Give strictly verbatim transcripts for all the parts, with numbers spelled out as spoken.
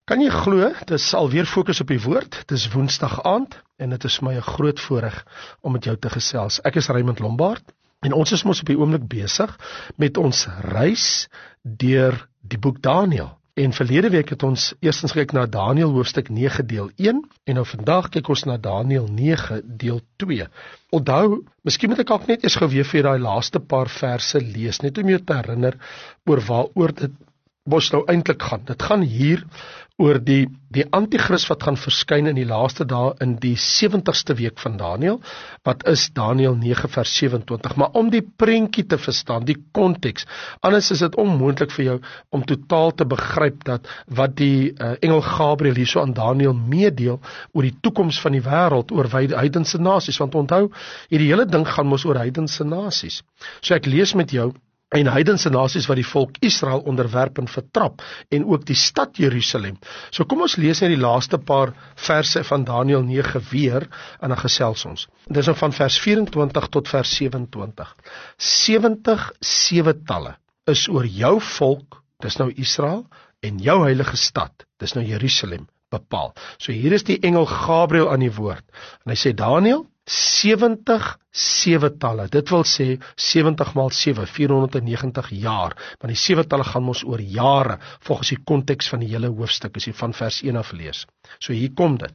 Kan jy glo, dis alweer fokus op die woord, dis Woensdag aand, en dit is my 'n groot voorreg om met jou te gesels. Ek is Raymond Lombard, en ons is mos op die oomblik besig met ons reis deur die boek Daniël. En verlede week het ons eerstens gekyk na Daniël hoofstuk nege deel een, en nou vandag kyk ons na Daniël nege deel twee. Onthou, miskien moet ek ook net eers gou weer vir daai laaste paar verse lees, net om jou te herinner oor waaroor dit mos nou eintlik gaan. Dit gaan hier oor die, die antichrist wat gaan verskyn in die laaste dae in die sewentigste week van Daniël, wat is Daniël nege vers sewe-en-twintig, maar om die prentjie te verstaan, die konteks, anders is dit onmoontlik vir jou om totaal te begryp dat wat die uh, engel Gabriël hierso aan Daniël meedeel oor die toekoms van die wêreld, oor heidense nasies, want onthou, hierdie hele ding gaan mos oor heidense nasies. So ek lees met jou, en heidense nasies wat die volk Israel onderwerp en vertrap, en ook die stad Jerusalem. So kom ons lees net die laaste paar verse van Daniël nege weer, en dan gesels ons. Dit is nou van vers vyf-en-twintig tot vers sewe-en-twintig. sewentig sewetalle is oor jou volk, dis nou Israel, en jou heilige stad, dis nou Jerusalem, bepaal. So hier is die engel Gabriël aan die woord, en hy sê, Daniël, sewentig sewetalle, dit wil sê sewentig maal sewe, vierhonderdnegentig jaar, want die sewetalle gaan ons oor jare, volgens die konteks van die hele hoofstuk, as jy van vers een af lees. So hier kom dit,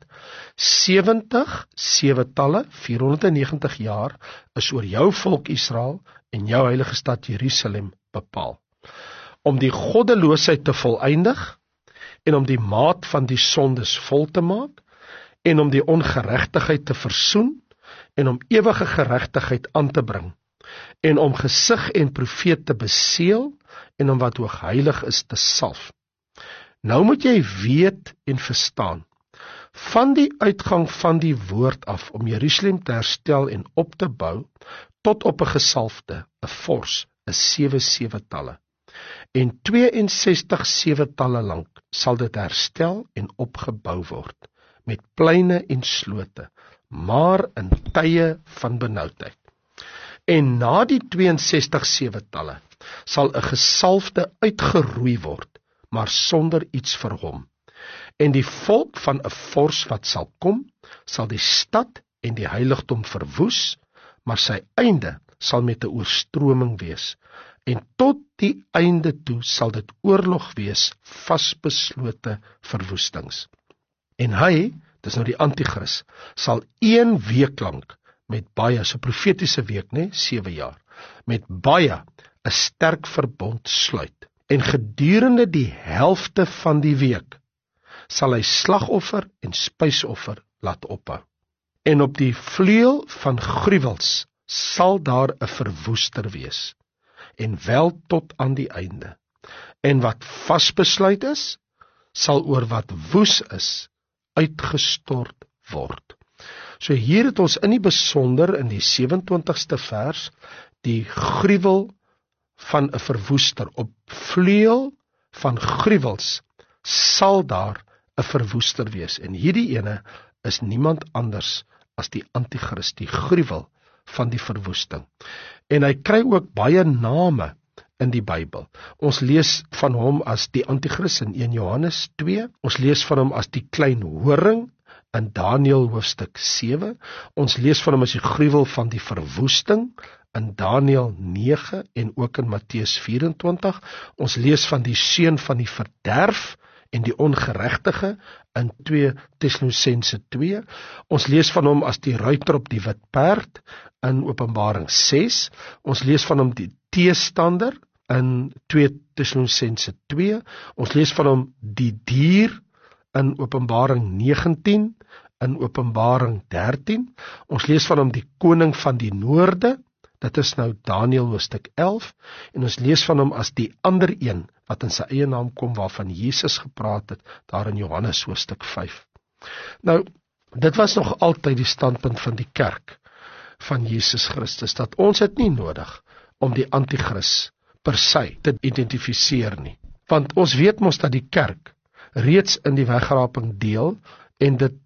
sewentig sewetalle, vierhonderdnegentig jaar, is oor jou volk Israel, en jou heilige stad Jerusalem bepaal, om die goddeloosheid te voleindig, en om die maat van die sondes vol te maak, en om die ongeregtigheid te versoen, en om ewige geregtigheid aan te bring, en om gesig en profeet te beseël, en om wat hoog heilig is te salf. Nou moet jy weet en verstaan, van die uitgang van die woord af, om Jerusalem te herstel en op te bou, tot op 'n gesalfde, 'n vors, 'n sewe sewetalle. En tweeënsestig sewetalle lank sal dit herstel en opgebou word, met pleine en slote, maar in tye van benoudheid. En na die tweeënsestig sewetalle sal 'n gesalfde uitgeroei word, maar sonder iets vir hom. En die volk van 'n vors wat sal kom, sal die stad en die heiligdom verwoes, maar sy einde sal met 'n oorstroming wees. En tot die einde toe sal dit oorlog wees, vasbeslote verwoestings. En hy, dis nou die antichrist, sal een week lank met baie, so profetiese week, nee, sewe jaar, met baie 'n sterk verbond sluit. En gedurende die helfte van die week sal hy slagoffer en spysoffer laat ophou. En op die vleuel van gruwels sal daar 'n verwoester wees, en wel tot aan die einde. En wat vasbesluit is, sal oor wat woes is, uitgestort word. So hier het ons in die besonder in die sewe-en-twintigste vers die gruwel van 'n verwoester. Op vleuel van gruwels sal daar 'n verwoester wees. En hierdie ene is niemand anders as die antichrist, die gruwel van die verwoesting. En hy kry ook baie name in die Bybel. Ons lees van hom as die antichrist in een Johannes twee, ons lees van hom as die klein horing in Daniël hoofstuk sewe, ons lees van hom as die gruwel van die verwoesting in Daniël nege en ook in Matteus vyf-en-twintig, ons lees van die seun van die verderf en die ongeregtige in twee Tessalonisense twee, ons lees van hom as die ruiter op die wit perd in Openbaring ses, ons lees van hom die teestander in twee Tessalonisense twee, ons lees van hom die dier in Openbaring negentien, in Openbaring dertien, ons lees van hom die koning van die noorde, dit is nou Daniël hoofstuk elf, en ons lees van hom as die ander een, wat in sy eie naam kom, waarvan Jesus gepraat het, daar in Johannes hoofstuk vyf. Nou, dit was nog altyd die standpunt van die kerk, van Jesus Christus, dat ons het nie nodig, om die antichrist per se te identifiseer nie. Want ons weet mos dat die kerk reeds in die wegraping deel, en dit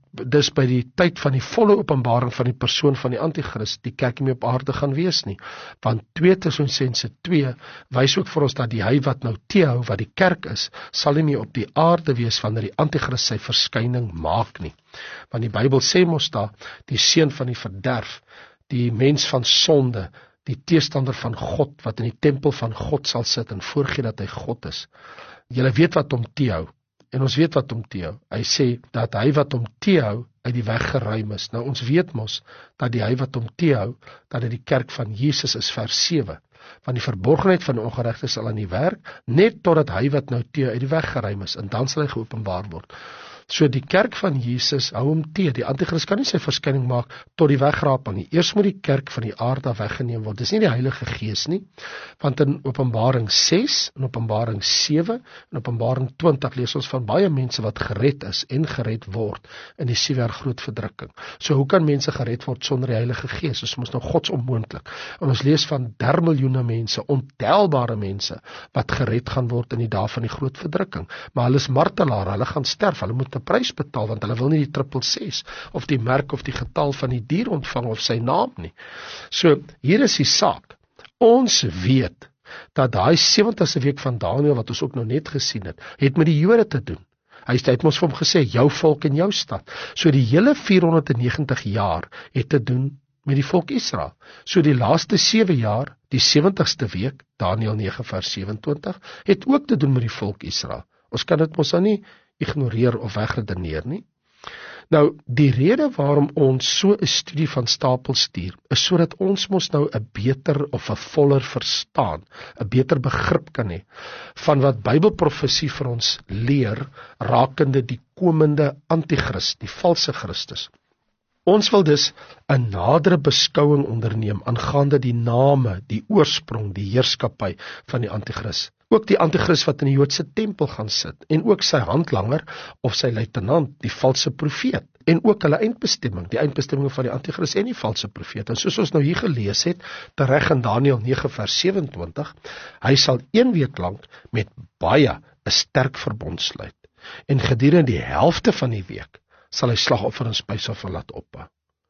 dis by die tyd van die volle openbaring van die persoon van die anti-kris, die kerk nie meer op aarde gaan wees nie. Want twee Tessalonisense twee wys ook vir ons dat die hy wat nou Theo, wat die kerk is, sal nie meer op die aarde wees wanneer die anti-kris sy verskyning maak nie. Want die Bybel sê mos daar, die seun van die verderf, die mens van sonde, die teestander van God, wat in die tempel van God sal sit en voorgee dat hy God is. Julle weet wat hom teehou, en ons weet wat hom teehou. Hy sê dat hy wat hom teehou uit die weg geruim is. Nou ons weet mos dat die hy wat hom teehou, dat dit die kerk van Jesus is, vers sewe. Want die verborgenheid van die ongeregtiges sal aan die werk, net totdat hy wat nou teehou uit die weg geruim is, en dan sal hy geopenbaar word. So die kerk van Jesus hou hom teë. Die anti-kris kan nie sy verskyning maak tot die wegraping nie. Eers moet die kerk van die aarde weggeneem word. Dis nie die Heilige Gees nie, want in Openbaring ses, in Openbaring sewe, in Openbaring twintig lees ons van baie mense wat gered is en gered word in die sewe jaar groot verdrukking. So hoe kan mense gered word sonder die Heilige Gees? Dis mos nou gods onmoontlik. En ons lees van der miljoene mense, ontelbare mense wat gered gaan word in die dae van die groot verdrukking. Maar hulle is martelare, hulle gaan sterf, hulle moet 'n prys betaal, want hulle wil nie die triple ses of die merk of die getal van die dier ontvang of sy naam nie. So, hier is die saak. Ons weet dat daai sewentigste week van Daniël, wat ons ook nou net gesien het, het met die Jode te doen. Hy het ons vir hom gesê, jou volk en jou stad. So die hele vierhonderdnegentig jaar het te doen met die volk Israel. So die laaste sewe jaar, die sewentigste week, Daniël nege vers sewentwintig, het ook te doen met die volk Israel. Ons kan dit mos dan nie ignoreer of wegredeneer nie. Nou, die rede waarom ons so 'n studie van stapel stuur, is sodat ons mos nou 'n beter of 'n voller verstaan, 'n beter begrip kan hê van wat Bybelprofesie vir ons leer rakende die komende anti-kris, die valse Christus. Ons wil dus 'n nadere beskouing onderneem aangaande die name, die oorsprong, die heerskappy van die anti-kris. Ook die anti-kris wat in die Joodse tempel gaan sit, en ook sy handlanger of sy luitenant, die valse profeet, en ook hulle eindbestemming, die eindbestemming van die anti-kris en die valse profeet. En soos ons nou hier gelees het, tereg in Daniël nege vers sewentwintig, hy sal een week lank met baie 'n sterk verbond sluit, en gedurende die helfte van die week sal hy slagofferings by sy laat ophou.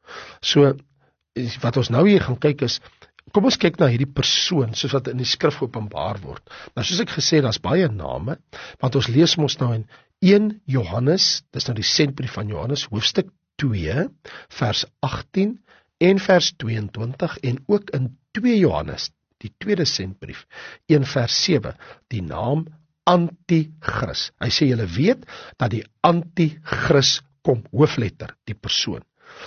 So, wat ons nou hier gaan kyk is, kom ons kyk na hierdie persoon, soos wat in die skrif geopenbaar word. Nou soos ek gesê, daar's baie name, want ons lees mos nou in een Johannes, dis nou die sentbrief van Johannes, hoofstuk twee, vers agttien en vers tweeëntwintig, en ook in twee Johannes, die tweede sentbrief, een vers sewe, die naam Anti-Kris. Hy sê, julle weet, dat die Anti-Kris kom, hoofletter, die persoon.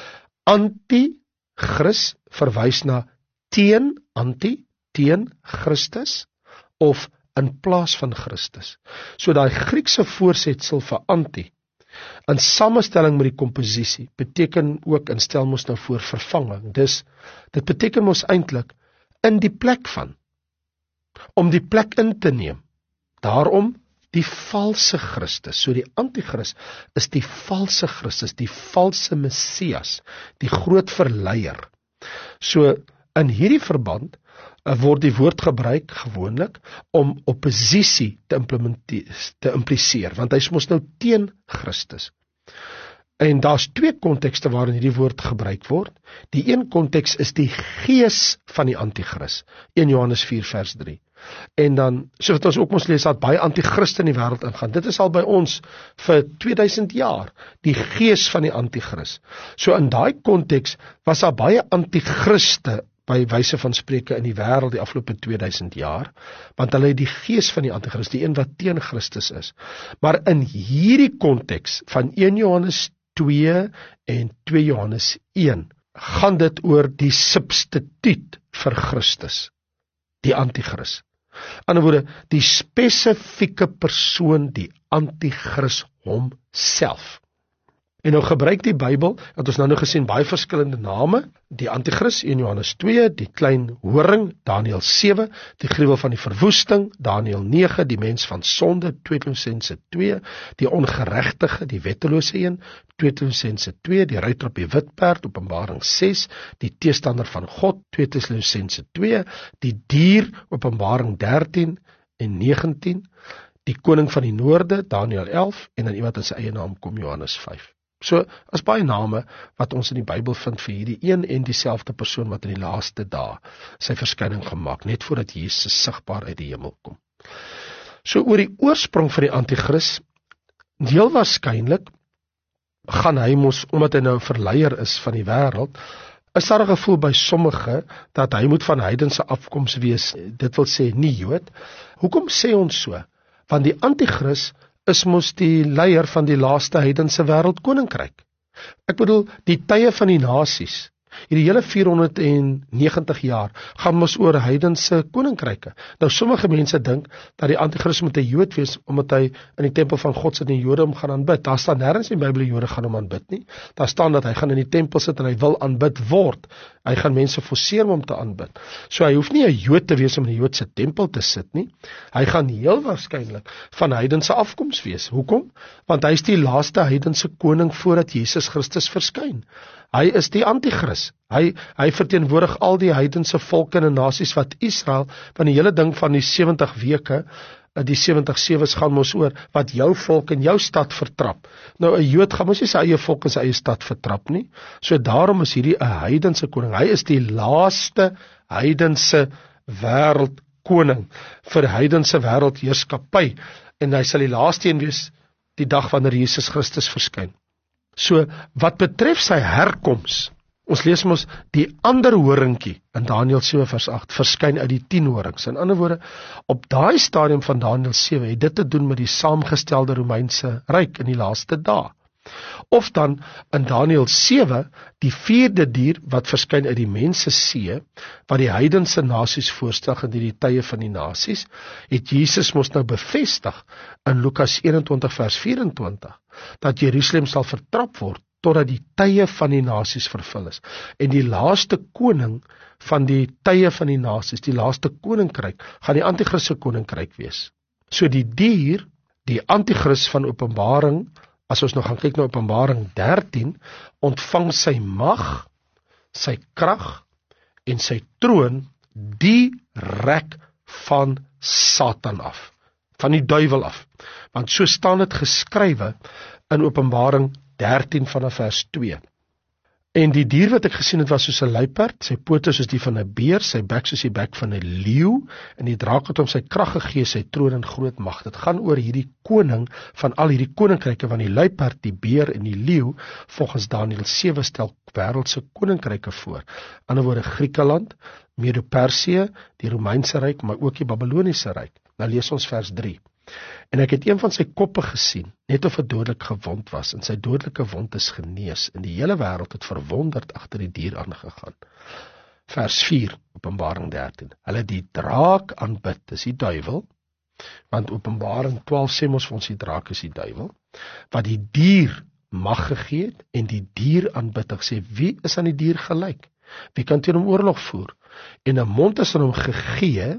Anti-Kris verwys na teen, anti, teen Christus, of in plaas van Christus. So daai Griekse voorsetsel vir anti, in samestelling met die komposisie, beteken ook, in stel mos nou voor vervanging, dus, dit beteken mos eintlik, in die plek van, om die plek in te neem, daarom, die valse Christus, so die anti-Kris, is die valse Christus, die valse Messias, die groot verleier. So, in hierdie verband uh, word die woord gebruik gewoonlik om oppositie te, te impliseer, want hy is mos nou teen Christus. En daar's twee kontekste waarin hierdie woord gebruik word. Die een konteks is die gees van die anti-Kris, een Johannes vier vers drie. En dan, so wat ons ook ons lees, dat baie anti-Christe in die wêreld ingaan. Dit is al by ons vir tweeduisend jaar, die gees van die anti-Kris. So in daai konteks was daar baie anti-Christe by wyse van spreke in die wêreld die afgelope tweeduisend jaar, want hulle het die gees van die anti-Kris, die een wat teen Christus is. Maar in hierdie konteks van een Johannes twee en twee Johannes een, gaan dit oor die substituut vir Christus, die anti-Kris. In ander woorde, die spesifieke persoon, die anti-Kris homself. En nou gebruik die Bybel, het ons nou nou gesien, baie verskillende name, die anti-Kris, een Johannes twee, die klein horing, Daniël sewe, die gruwel van die verwoesting, Daniël nege, die mens van sonde, twee Tessalonisense twee, die ongeregtige, die wettelose een, twee Tessalonisense twee, die ruiter op die wit perd, Openbaring ses, die teestander van God, twee Tessalonisense twee, die dier, Openbaring dertien en negentien, die koning van die noorde, Daniël elf, en dan iemand in sy eie naam kom, Johannes vyf. So, as baie name wat ons in die Bybel vind vir hierdie een en dieselfde persoon wat in die laaste dae sy verskyning gemaak, net voordat Jesus sigbaar uit die hemel kom. So, oor die oorsprong van die Antichrist, heel waarskynlik gaan hy mos, omdat hy nou 'n verleier is van die wêreld, is daar 'n gevoel by sommige dat hy moet van heidense afkoms wees, dit wil sê nie Jood. Hoekom sê ons so? Want die Antichrist is mos die leier van die laaste heidense wêreldkoninkryk. Ek bedoel, die tye van die nasies, hierdie hele vierhonderd negentig jaar, gaan mos oor heidense koninkryke. Nou, sommige mense dink dat die Antichrist moet 'n Jood wees, omdat hy in die tempel van God sit en die Jode hom gaan aanbid. Daar staan nêrens in die Bybel die Jode gaan hom aanbid nie. Daar staan dat hy gaan in die tempel sit en hy wil aanbid word. Hy gaan mense forceer om hom te aanbid. So hy hoef nie 'n Jood te wees om in die Joodse tempel te sit nie. Hy gaan heel waarskynlik van heidense afkoms wees. Hoekom? Want hy is die laaste heidense koning voordat Jesus Christus verskyn. Hy is die Antichrist. Hy, hy verteenwoordig al die heidense volke en nasies wat Israel, van die hele ding van die sewentig weke, die sewentig sewes gaan mos oor, wat jou volk en jou stad vertrap. Nou, 'n Jood gaan mos nie sy eie volk en sy eie stad vertrap nie. So daarom is hierdie 'n heidense koning. Hy is die laaste heidense wêreldkoning vir heidense wêreldheerskappy. En hy sal die laaste een wees die dag wanneer Jesus Christus verskyn. So, wat betref sy herkoms, ons lees mos die ander horingkie in Daniël sewe vers agt, verskyn uit die tien horings. In ander woorde, op daai stadium van Daniël sewe het dit te doen met die saamgestelde Romeinse ryk in die laaste dae. Of dan in Daniël sewe, die vierde dier wat verskyn uit die mense see, wat die heidense nasies voorstel in die tye van die nasies, het Jesus mos nou bevestig in Lukas eenentwintig vers vyf-en-twintig, dat Jerusalem sal vertrap word, totdat die tye van die nasies vervul is. En die laaste koning van die tye van die nasies, die laaste koninkryk, gaan die Antichrist se koninkryk wees. So die dier, die Antichrist van Openbaring, as ons nou gaan kyk na Openbaring dertien, ontvang sy mag, sy krag en sy troon direk van Satan af, van die duiwel af. Want so staan dit geskrywe in Openbaring dertien vanaf vers twee. En die dier wat ek gesien het was soos 'n luiperd, sy pote soos die van 'n beer, sy bek soos die bek van 'n leeu, en die draak het hom sy krag gegee, sy troon en groot mag. Dit gaan oor hierdie koning van al hierdie koninkryke, van die luiperd, die beer en die leeu, volgens Daniël sewe stel wêreldse koninkryke voor. Aan die ander woorde Griekeland, Medo-Persië, die Romeinse ryk, maar ook die Babiloniese ryk. Nou lees ons vers drie. En ek het een van sy koppe gesien, net of 'n dodelik gewond was, en sy dodelike wond is genees, en die hele wêreld het verwonderd agter die dier aangegaan. Vers vier, Openbaring dertien. Hulle die draak aanbid, dis die duiwel, want Openbaring twaalf sê mos vir ons die draak is die duiwel, wat die dier mag gegee het, en die dier aanbid. Ek sê, wie is aan die dier gelyk? Wie kan teen hom oorlog voer? En 'n mond is aan hom gegee,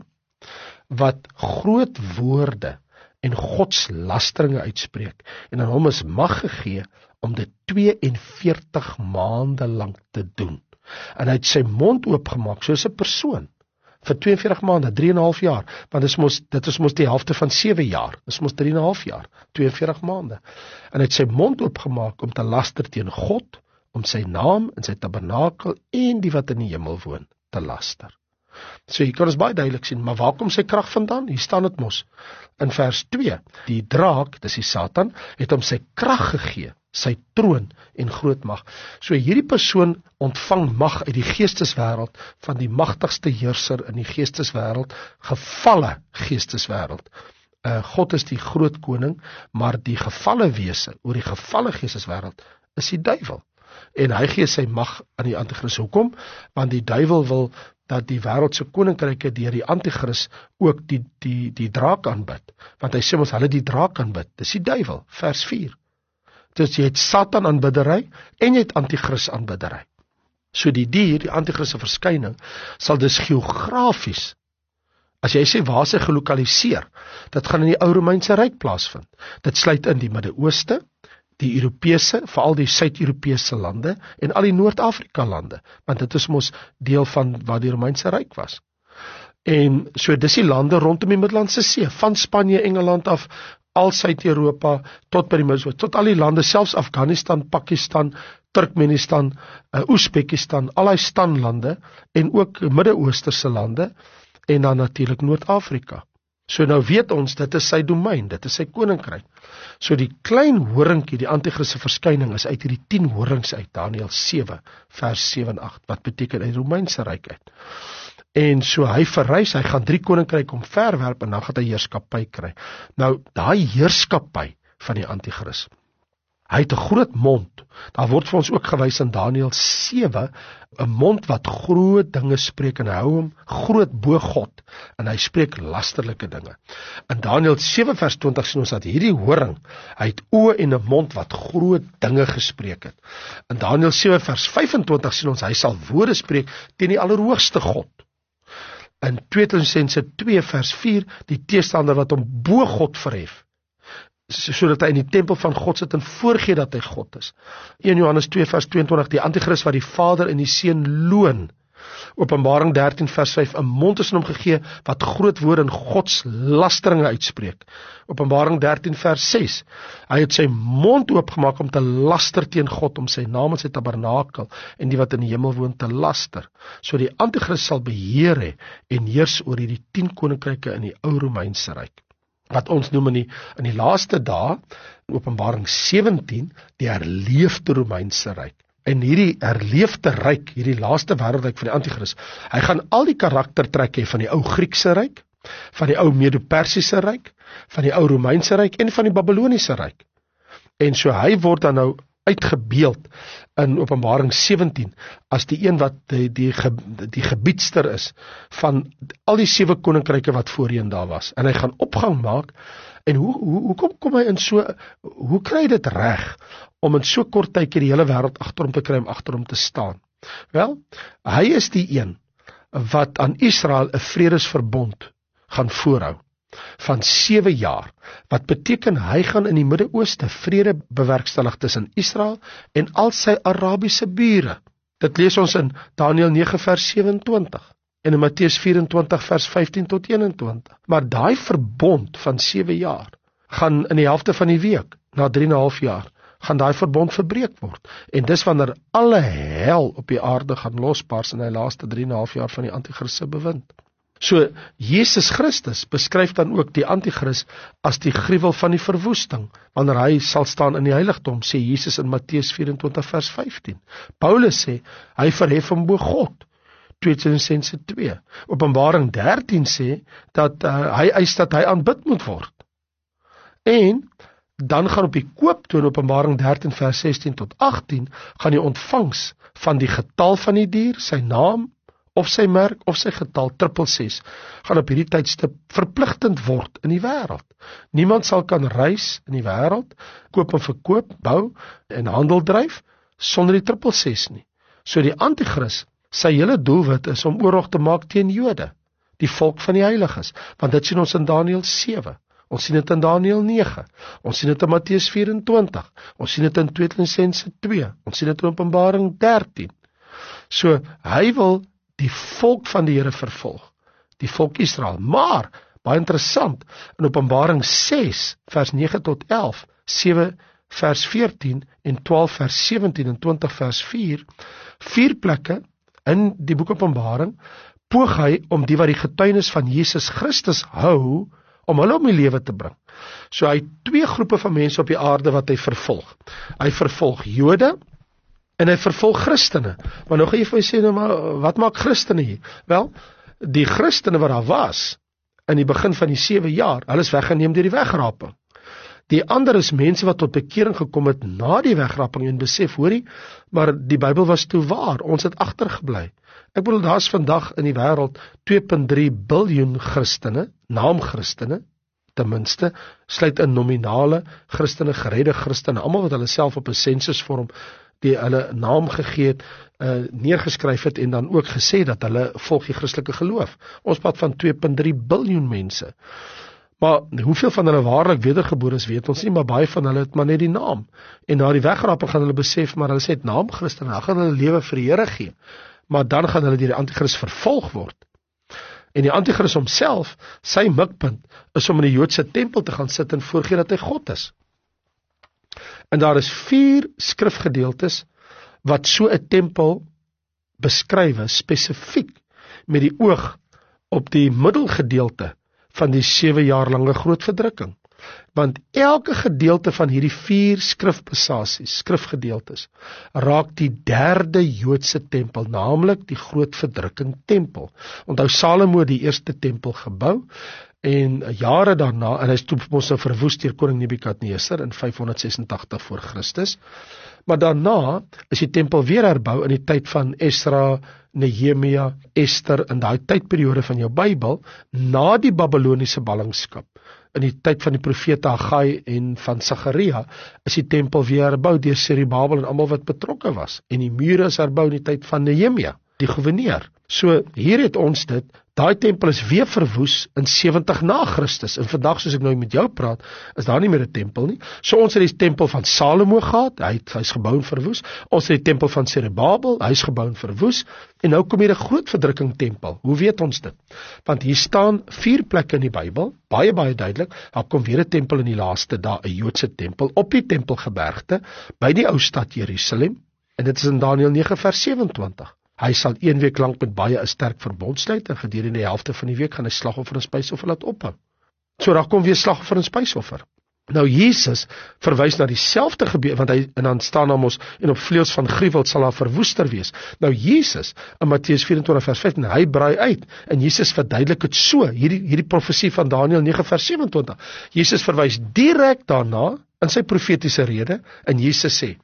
wat groot woorde en godslasteringe uitspreek, en aan hom is mag gegee om dit twee en veertig maande lank te doen. En hy het sy mond oopgemaak soos 'n persoon vir twee en veertig maande, drie en 'n half jaar, want dit is mos dit is mos die helfte van sewe jaar. Dit is mos drie en 'n half jaar, twee en veertig maande. En hy het sy mond oopgemaak om te laster teen God, om sy naam en sy tabernakel en die wat in die hemel woon te laster. So hier kan ons baie duidelik sien, maar waar kom sy krag vandaan? Hier staan dit mos in vers twee. Die draak, dis die Satan, het hom sy krag gegee, sy troon en groot mag. So hierdie persoon ontvang mag uit die geesteswêreld van die magtigste heerser in die geesteswêreld, gevalle geesteswêreld. Uh, God is die groot koning, maar die gevalle wese oor die gevalle geesteswêreld is die duiwel. En hy gee sy mag aan die Antichrist. Hoekom? Want die duiwel wil dat die wêreldse koninkryke deur die Antichrist ook die, die, die draak aanbid. Want hy sê ons hulle die draak aanbid. Dis die duiwel, vers vier. Dus jy het Satan aanbiddery en jy het Antichrist aanbiddery. So die dier, die Antichrist se verskyning, sal dus geografies, as jy sê waar sy gelokaliseer, dit gaan in die ou Romeinse ryk plaasvind. Dit sluit in die Midde-Ooste, die Europese, veral die Suid-Europese lande en al die Noord-Afrika lande, want dit is mos deel van waar die Romeinse ryk was. En so dis die lande rondom die Middellandse See, van Spanje, Engeland af, al Suid-Europa, tot by die Midden-Oosten, tot al die lande, selfs Afghanistan, Pakistan, Turkmenistan, uh, Oezbekistan, al die standlande, en ook Midden-Oosterse lande, en dan natuurlik Noord-Afrika. So nou weet ons, dit is sy domein, dit is sy koninkryk. So die klein horingkie, die Antichrist se verskyning, is uit hierdie tien horings uit, Daniël sewe, vers sewe en agt, wat beteken uit die Romeinse ryk uit. En so hy verrys, hy gaan drie koninkryk omverwerp, en dan gaan hy heerskappy kry. Nou, daai heerskappy van die Antichrist, hy het 'n groot mond, daar word vir ons ook gewys in Daniël sewe, 'n mond wat groot dinge spreek, en hy hou hom groot bo God, en hy spreek lasterlike dinge. In Daniël sewe vers twintig sien ons dat hierdie horing, hy het oë en 'n mond wat groot dinge gespreek het. In Daniël sewe vers vyf en twintig sien ons, hy sal woorde spreek teen die Allerhoogste God. In tweede Tessalonisense twee vers vier, die teestander wat hom bo God verhef, sodat hy in die tempel van God sit en voorgee dat hy God is. eerste Johannes twee vers tweeëntwintig, die Antichrist wat die Vader en die Seun loon. Openbaring dertien vers vyf, 'n mond is in hom gegee wat groot woorde en Gods lasteringe uitspreek. Openbaring dertien vers ses, hy het sy mond oopgemaak om te laster teen God, om sy naam en sy tabernakel en die wat in die hemel woon te laster. So die Antichrist sal beheer hê en heers oor hierdie tien koninkryke in die ou Romeinse ryk, wat ons noem in die, in die laaste dae, in Openbaring sewentien, die herleefde Romeinse ryk. En hierdie herleefde ryk, hierdie laaste wêreldryk van die Antichrist, hy gaan al die karaktertrek hê van die ou Griekse ryk, van die ou Medo-Persiese ryk, van die ou Romeinse ryk en van die Babyloniese ryk. En so hy word dan nou uitgebeeld in Openbaring sewentien as die een wat die, die, die gebiedster is van al die sewe koninkryke wat voorheen daar was. En hy gaan opgang maak, en hoe, hoe, hoe kom, kom hy in so, hoe kry hy dit reg om in so kort tydjie die hele wêreld agter hom te kry, om agter hom te staan? Wel, hy is die een wat aan Israel 'n vredesverbond gaan voorhou van sewe jaar, wat beteken hy gaan in die Midde-Ooste vrede bewerkstellig tussen Israel en al sy Arabiese bure. Dit lees ons in Daniël nege vers sewe-en-twintig en in Matteus vyf en twintig vers vyftien tot een-en-twintig. Maar daai verbond van sewe jaar gaan in die helfte van die week, na drie en 'n half jaar, gaan daai verbond verbreek word. En dis wanneer alle hel op die aarde gaan losbars in die laaste drie en 'n half jaar van die Antichrist se bewind. So, Jesus Christus beskryf dan ook die Antichrist as die gruwel van die verwoesting, wanneer hy sal staan in die heiligdom, sê Jesus in Matteus vyf-en-twintig vers vyftien. Paulus sê, hy verhef hom bo God, tweede Tessalonisense twee. Openbaring dertien sê, dat uh, hy eis dat hy aanbid moet word. En, dan gaan op die kooptoon, Openbaring dertien vers sestien tot agttien, gaan die ontvangs van die getal van die dier, sy naam, of sy merk, of sy getal, triple ses, gaan op hierdie tydstip verpligtend word in die wêreld. Niemand sal kan reis in die wêreld, koop en verkoop, bou en handel dryf, sonder die triple ses nie. So die Antichrist, sy hele doelwit is om oorlog te maak teen Jode, die volk van die heiliges, want dit sien ons in Daniël sewe, ons sien dit in Daniël nege, ons sien dit in Matteus vyf-en-twintig, ons sien dit in tweede Tessalonisense twee, ons sien dit in Openbaring dertien. So, hy wil die volk van die Here vervolg, die volk Israel, maar, baie interessant, in Openbaring ses, vers nege tot elf, sewe vers veertien, en twaalf vers sewentien, en twintig vers vier, vier plekke, in die boek Openbaring, poog hy om die wat die getuienis van Jesus Christus hou, om hulle om die lewe te bring. So hy het twee groepe van mense op die aarde wat hy vervolg. Hy vervolg Jode, en hy vervolg Christene. Maar nou gaan jy vir my sê, nou, maar wat maak Christene hier? Wel, die Christene wat daar was, in die begin van die sewe jaar, hulle is weggeneem deur die wegraping. Die ander is mense wat tot bekering gekom het na die wegraping en besef, hoorie, maar die Bybel was toe waar, ons het agtergebly. Ek bedoel, daar is vandag in die wêreld twee komma drie biljoen Christene, naam-Christene, ten minste, sluit in nominale Christene, geredde Christene, almal wat hulle self op 'n sensusvorm die hulle naam gegee het, uh, neergeskryf het en dan ook gesê dat hulle volg die Christelike geloof. Ons praat van twee komma drie biljoen mense. Maar hoeveel van hulle waarlik wedergebore is, weet ons nie, maar baie van hulle het maar net die naam. En na die wegraping gaan hulle besef, maar hulle sê het naam Christen, dan gaan hulle lewe vir die Here gee. Maar dan gaan hulle deur die Antichrist vervolg word. En die anti-kris homself, sy mikpunt, is om in die Joodse tempel te gaan sit en voorgee dat hy God is. En daar is vier skrifgedeeltes wat so 'n tempel beskryf, spesifiek met die oog op die middelgedeelte van die sewe jaar lange groot verdrukking. Want elke gedeelte van hierdie vier skrifpassasies, skrifgedeeltes, raak die derde Joodse tempel, naamlik die groot verdrukking tempel. Onthou Salomo die eerste tempel gebou, en jare daarna, en hy is toe ons nou verwoes deur koning Nebukadneser in vyfhonderdses-en-tagtig voor Christus, maar daarna is die tempel weer herbou in die tyd van Esra, Nehemia, Ester, in daai tydperiode van jou Bybel, na die Babyloniese ballingskap. In die tyd van die profete Haggai en van Sagaria, is die tempel weer herbou deur Serubabel en almal wat betrokke was, en die mure is herbou in die tyd van Nehemia, die gouverneur. So, hier het ons dit, daai tempel is weer verwoes in sewentig na Christus, en vandag soos ek nou met jou praat, is daar nie meer 'n tempel nie. So ons het die tempel van Salomo gehad, hy het, hy is gebou en verwoes, ons het die tempel van Serubabel, hy is gebou en verwoes, en nou kom hier 'n groot verdrukking tempel. Hoe weet ons dit? Want hier staan vier plekke in die Bybel, baie baie duidelik, daar kom weer 'n tempel in die laaste dae, 'n Joodse tempel, op die tempelgebergte, by die ou stad Jerusalem, en dit is in Daniël nege vers sewe-en-twintig. Hy sal een week lank met baie 'n sterk verbond sluit, en gedurende die helfte van die week gaan hy slagoffer en spysoffer laat ophou. So daar kom weer slagoffer en spysoffer. Nou Jesus verwys na dieselfde gebeur, want hy, en dan staan daar mos, en op vleuels van gruwel sal daar verwoester wees. Nou Jesus, in Matteus vyf-en-twintig vers vyf, en hy braai uit, en Jesus verduidelik het so, hierdie, hierdie profesie van Daniël nege vers sewe-en-twintig. Jesus verwys direk daarna, in sy profetiese rede, en Jesus sê,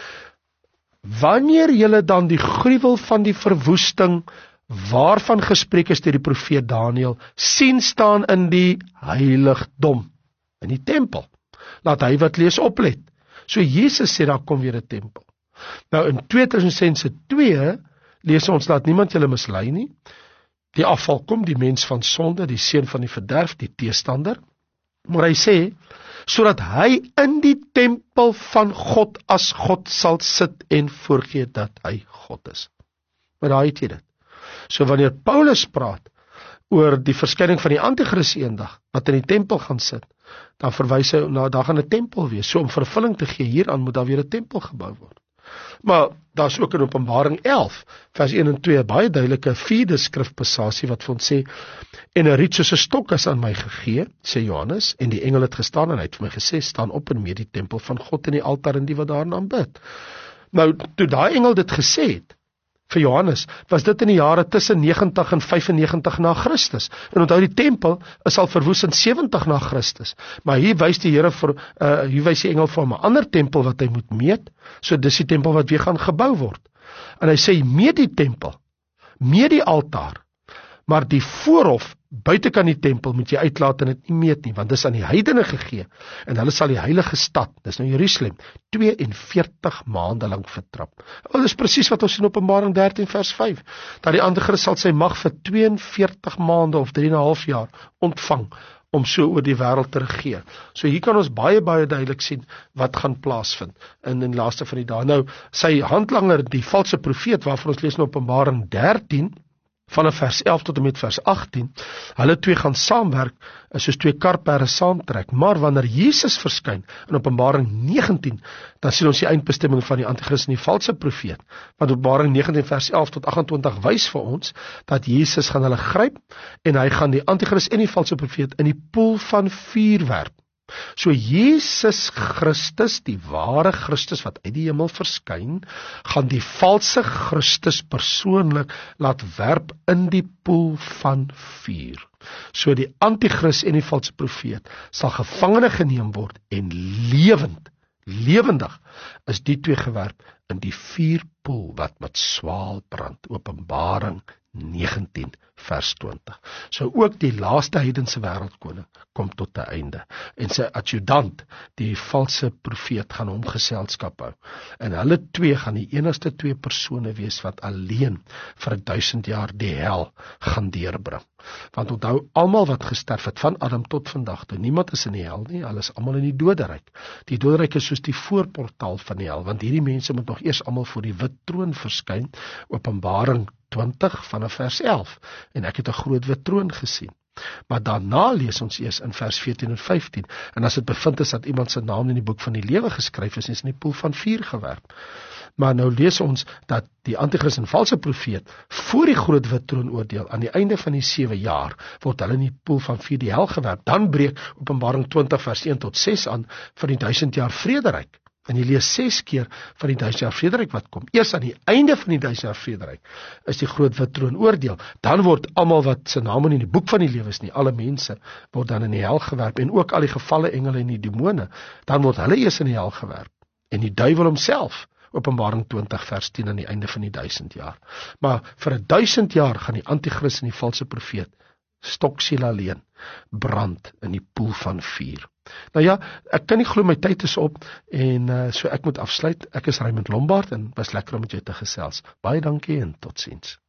wanneer julle dan die gruwel van die verwoesting, waarvan gespreek is deur die profeet Daniël, sien staan in die heiligdom, in die tempel, laat hy wat lees oplet. So Jesus sê, daar kom weer 'n tempel. Nou in twee Tessalonisense twee, lees ons, laat niemand julle mislei nie, die afval kom, die mens van sonde, die seun van die verderf, die teestander, maar hy sê, sodat hy in die tempel van God as God sal sit en voorgee dat hy God is. Maar daar het jy dit. So wanneer Paulus praat oor die verskyning van die anti-kris eendag, wat in die tempel gaan sit, dan verwys hy na, daar gaan 'n tempel wees. So om vervulling te gee hieraan, moet daar weer 'n tempel gebou word. Maar daar is ook in Openbaring elf, vers een en twee, baie duidelike vierde skrifpassasie wat vir ons sê, en 'n riet soos 'n stok is aan my gegee, sê Johannes, en die engel het gestaan en hy het vir my gesê, staan op en meet die tempel van God en die altaar en die wat daarin aanbid. Nou, toe daai engel dit gesê het, vir Johannes, was dit in die jare tussen negentig en vyfennegentig na Christus. En onthou, die tempel is al verwoes in sewentig na Christus. Maar hier wys die Here vir, uh, hier wys die engel vir hom 'n ander tempel wat hy moet meet, so dis die tempel wat weer gaan gebou word. En hy sê, meet die tempel, meet die altaar, maar die voorhof, buitekant die tempel, moet jy uitlaat en dit nie meet nie, want dis aan die heidene gegee, en hulle sal die heilige stad, dis nou Jerusalem, tweeënveertig maande lang vertrap. Oh, dis presies wat ons in Openbaring dertien vers vyf, dat die anti-kris sal sy mag vir tweeënveertig maande of drie en 'n half jaar ontvang, om so oor die wêreld te regeer. So hier kan ons baie, baie duidelik sien wat gaan plaasvind in die laaste van die dae. Nou, sy handlanger, die valse profeet, waarvan ons lees in Openbaring dertien, vanaf vers elf tot en met vers agttien, hulle twee gaan saamwerk, soos twee karperde saamtrek, maar wanneer Jesus verskyn, in Openbaring negentien, dan sien ons die eindbestemming van die anti-kris en die valse profeet, want Openbaring negentien vers elf tot agt-en-twintig wys vir ons, dat Jesus gaan hulle gryp, en hy gaan die anti-kris en die valse profeet in die poel van vuur werp. So Jesus Christus, die ware Christus wat uit die hemel verskyn, gaan die valse Christus persoonlik laat werp in die poel van vuur. So die anti-kris en die valse profeet sal gevangene geneem word en lewend, lewendig is die twee gewerp in die vuurpoel wat met swaal brand. Openbaring negentien vers twintig. So ook die laaste heidense wêreldkoning kom tot 'n einde, en sy adjudant, die valse profeet, gaan hom geselskap hou, en hulle twee gaan die enigste twee persone wees wat alleen vir duisend jaar die hel gaan deurbring. Want onthou, almal wat gesterf het van Adam tot vandag toe, niemand is in die hel nie, hulle is almal in die doderyk. Die doderyk is soos die voorportaal van die hel, want hierdie mense moet nog eers almal voor die wit troon verskyn, Openbaring twintig vanaf vers elf, en ek het 'n groot wit troon gesien. Maar daarna lees ons eers in vers veertien en vyftien, en as dit bevind is dat iemand se naam in die boek van die lewe geskryf is, is in die poel van vuur gewerp. Maar nou lees ons dat die anti-kris en valse profeet voor die groot wit troon oordeel, aan die einde van die sewe jaar, word hulle in die poel van vuur die hel gewerp. Dan breek Openbaring twintig vers een tot ses aan van die duisend jaar vrederyk. En jy lees ses keer van die duisend jaar vrederyk wat kom. Eers aan die einde van die duisend jaar vrederyk is die groot wit troon oordeel. Dan word almal wat se name in die boek van die lewe is nie, alle mense word dan in die hel gewerp, en ook al die gevalle engele en die demone, dan word hulle eers in die hel gewerp. En die duiwel homself, Openbaring twintig vers tien aan die einde van die duisend jaar. Maar vir 'n duisend jaar gaan die anti-kris en die valse profeet stoksiel alleen brand in die poel van vuur. Nou ja, ek kan nie glo my tyd is op, en uh, so ek moet afsluit. Ek is Raymond Lombard en was lekker om met jou te gesels. Baie dankie en totsiens.